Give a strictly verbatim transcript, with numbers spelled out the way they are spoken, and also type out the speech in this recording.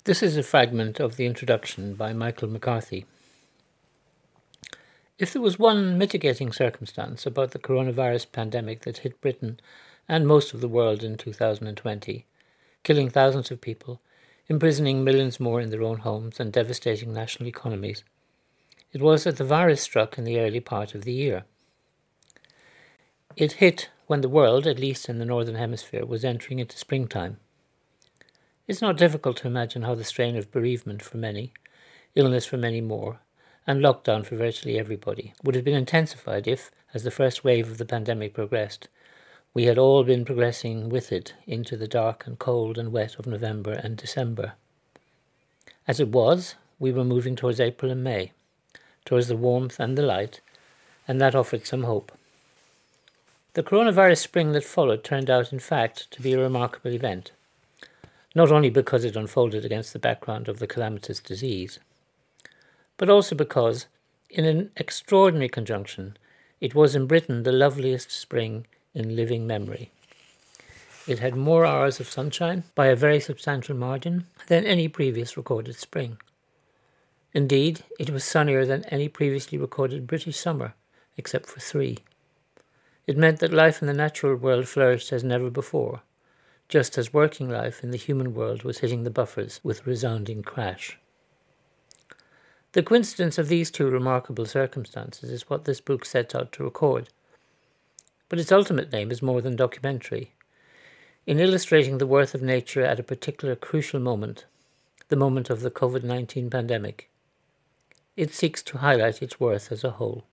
This is a fragment of the introduction by Michael McCarthy. If there was one mitigating circumstance about the coronavirus pandemic that hit Britain and most of the world in two thousand twenty, killing thousands of people, imprisoning millions more in their own homes and devastating national economies, it was that the virus struck in the early part of the year. It hit when the world, at least in the Northern Hemisphere, was entering into springtime. It's not difficult to imagine how the strain of bereavement for many, illness for many more, and lockdown for virtually everybody would have been intensified if, as the first wave of the pandemic progressed, we had all been progressing with it into the dark and cold and wet of November and December. As it was, we were moving towards April and May, towards the warmth and the light, and that offered some hope. The coronavirus spring that followed turned out, in fact, to be a remarkable event, not only because it unfolded against the background of the calamitous disease, but also because, in an extraordinary conjunction, it was in Britain the loveliest spring in living memory. It had more hours of sunshine, by a very substantial margin, than any previous recorded spring. Indeed, it was sunnier than any previously recorded British summer, except for three. It meant that life in the natural world flourished as never before, just as working life in the human world was hitting the buffers with resounding crash. The coincidence of these two remarkable circumstances is what this book sets out to record, but its ultimate aim is more than documentary. In illustrating the worth of nature at a particular crucial moment, the moment of the covid nineteen pandemic, it seeks to highlight its worth as a whole.